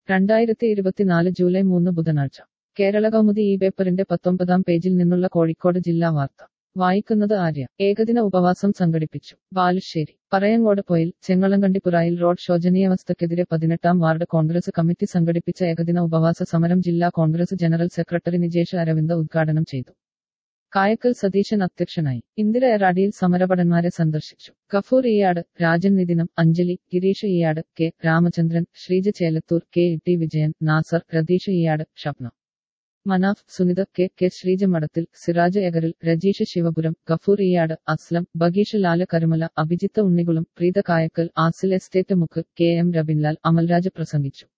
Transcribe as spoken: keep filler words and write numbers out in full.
രണ്ടായിരത്തി ഇരുപത്തിനാല് ജൂലൈ മൂന്ന് ബുധനാഴ്ച കേരള കൗമുദി ഈ പേപ്പറിന്റെ പത്തൊമ്പതാം പേജിൽ നിന്നുള്ള കോഴിക്കോട് ജില്ലാ വാർത്ത വായിക്കുന്നത് ആര്യ. ഏകദിന ഉപവാസം സംഘടിപ്പിച്ചു. ബാലുശ്ശേരി. പറയങ്ങോട് പൊയിൽ ചെങ്ങളങ്കണ്ടിപ്പുറായിൽ റോഡ് ശോചനീയാവസ്ഥയ്ക്കെതിരെ പതിനെട്ടാം വാർഡ് കോൺഗ്രസ് കമ്മിറ്റി സംഘടിപ്പിച്ച ഏകദിന ഉപവാസ സമരം ജില്ലാ കോൺഗ്രസ് ജനറൽ സെക്രട്ടറി നിജേഷ് അരവിന്ദ് ഉദ്ഘാടനം ചെയ്തു. കായക്കൽ സതീശൻ അധ്യക്ഷനായി. ഇന്ദിര എറാഡിയിൽ സമരഭടന്മാരെ സന്ദർശിച്ചു. Gafoor Iyad, Rajan Nithinam, Anjali, Gireesh Iyad, K Ramachandran, Sreeja Chelathur, K T Vijayan, Nasar, Ratheesh Iyad, Shabna Manaf, Sunitha K K Sreeja Madathil, Siraj Egaril, Rajeesh Sivapuram, Gafoor Iyad, Aslam, Bageesh Lal Karumala, Abhijith Unnikulam, Preetha Kayakkal, Asil estate മുക്ക്, കെ എം രബിൻലാൽ, അമൽരാജ് പ്രസംഗിച്ചു.